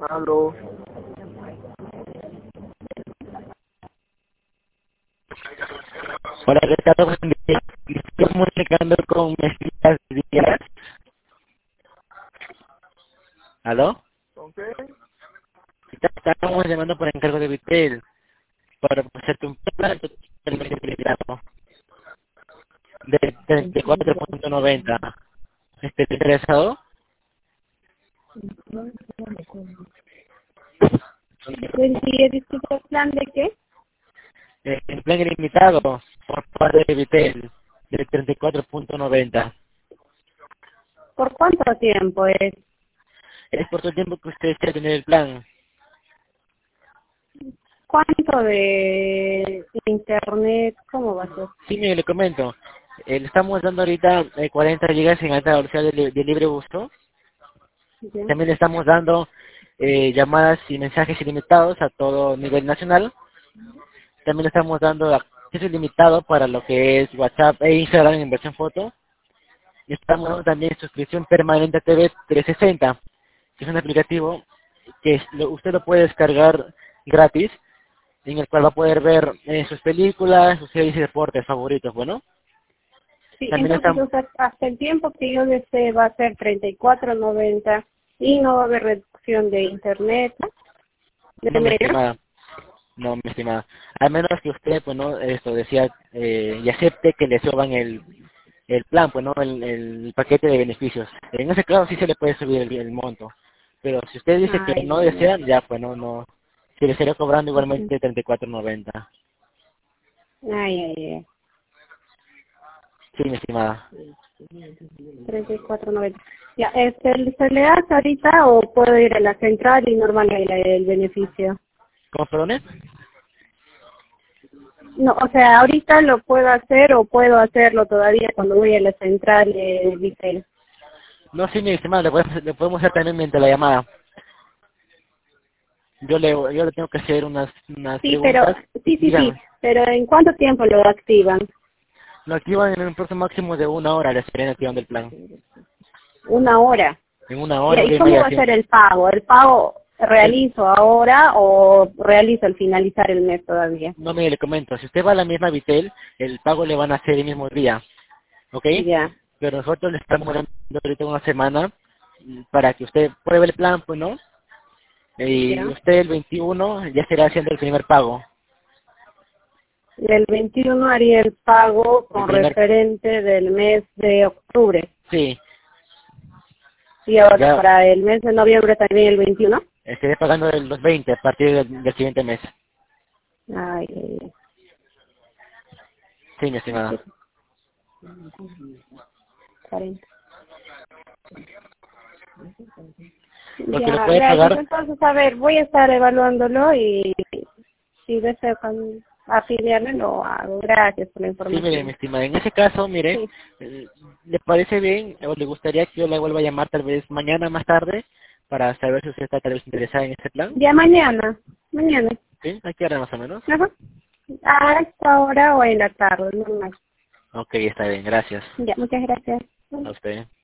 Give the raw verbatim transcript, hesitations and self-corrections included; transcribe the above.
Aló. Hola, Ricardo, buen día. Estoy comunicando con Mesías Díaz. ¿Aló? ¿Con qué? Estamos llamando por encargo de Vitel para hacerte un plan de treinta y cuatro punto noventa. ¿Estás interesado? Buen día, disculpa, ¿plan de qué? Eh, En plan ilimitado por parte de Vitel de treinta y cuatro punto noventa. ¿Por cuánto tiempo es? Es por todo el tiempo que usted quiere tener el plan. ¿Cuánto de internet? ¿Cómo va a ser? Sí, mire, le comento. Eh, le estamos dando ahorita eh, cuarenta gigas en alta velocidad de, li- de libre uso. ¿Ya? También le estamos dando eh, llamadas y mensajes ilimitados a todo nivel nacional. También le estamos dando acceso ilimitado para lo que es WhatsApp e Instagram en versión foto. Y estamos dando también suscripción permanente a T V trescientos sesenta, que es un aplicativo que es- lo- usted lo puede descargar gratis, en el cual va a poder ver eh, sus películas, sus series y deportes favoritos. Bueno, Sí, también entonces estamos... o sea, hasta el tiempo que yo desee va a ser treinta y cuatro noventa y no va a haber reducción de internet, ¿no? No, De mi megas. estimada. No, mi estimada. Al menos que usted, pues, no, esto decía, eh, y acepte que le suban el, el plan, pues, no, el, el paquete de beneficios. En ese caso sí se le puede subir el, el monto. Pero si usted dice que Ay, no ay, ay. desea, ya, pues, no, no. Se le estaría cobrando Ujú. igualmente treinta y cuatro noventa. Ay, ay, ay. Sí, mi estimada. treinta y cuatro noventa. Ya, este, ¿se le hace ahorita o puedo ir a la central y normal el, el beneficio? ¿Cómo, perdone? No, o sea, ahorita lo puedo hacer o puedo hacerlo todavía cuando voy a la central de Vitel. No, sí, mi estimada, le podemos, le podemos hacer también mediante la llamada. Yo le, yo le tengo que hacer unas, unas Sí, pero, preguntas. sí, sí, sí, Dígame. pero ¿en cuánto tiempo lo activan? Lo activan en un próximo máximo de una hora, le estarían activando el plan. Una hora. En una ¿Y, hora, hora y y cómo media, va a sí. ser el pago? ¿El pago El, realizo ahora o realizo al finalizar el mes todavía? no, mire, le comento, si usted va a la misma Vitel, el pago le van a hacer el mismo día, ¿ok? Ya, Pero nosotros le estamos dando ahorita una semana mm, para que usted pruebe el plan, pues, ¿no? Y ya. usted el veintiuno ya estará haciendo el primer pago. El veintiuno haría el pago El con primer, referente del mes de octubre. sí, Y ahora ya para el mes de noviembre también el veintiuno. estaré pagando el- los veinte a partir del, del siguiente mes. Ay, ay, Sí, mi estimada. ay. cuarenta. Porque lo Ya, puede gracias. pagar, Entonces, a ver, voy a estar evaluándolo y si deseo con- afiliarme lo hago. Gracias por la sí, mire, mi información. estimada. En ese caso, mire, Sí, eh, ¿le parece bien o le gustaría que yo la vuelva a llamar tal vez mañana más tarde para saber si usted está tal vez interesada en este plan? ya mañana, mañana. ¿Sí? ¿A qué hora más o menos? Ajá. A esta hora o en la tarde, normal. Ok, está bien, gracias. Ya, muchas gracias. A usted.